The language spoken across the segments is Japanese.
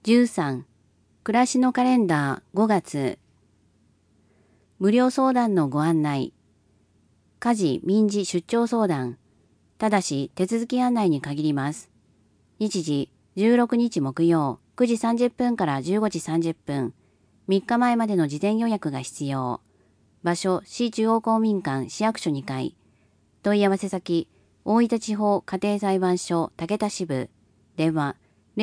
13、暮らしのカレンダー5月。無料相談のご案内。家事・民事出張相談。ただし手続き案内に限ります。日時16日木曜9時30分から15時30分。3日前までの事前予約が必要。場所市中央公民館市役所2階。問い合わせ先大分地方家庭裁判所竹田支部。電話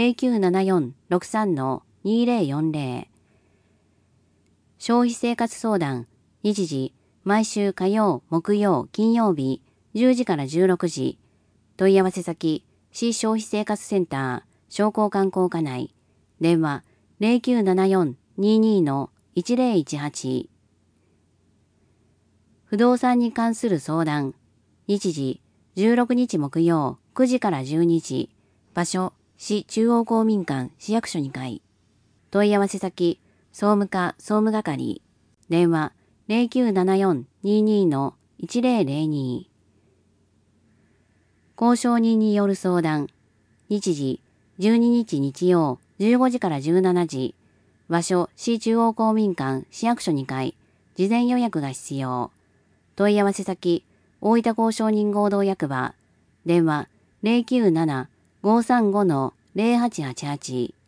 0974-63-2040。消費生活相談。日時毎週火曜木曜金曜日10時から16時。問い合わせ先市消費生活センター商工観光課内。電話0974-22-1018。不動産に関する相談。日時16日木曜9時から12時。場所市中央公民館市役所2階。問い合わせ先総務課総務係。電話0974-22-1002。交渉人による相談。日時12日日曜15時から17時。場所市中央公民館市役所2階。事前予約が必要。問い合わせ先大分交渉人合同役場。電話097-535-0888。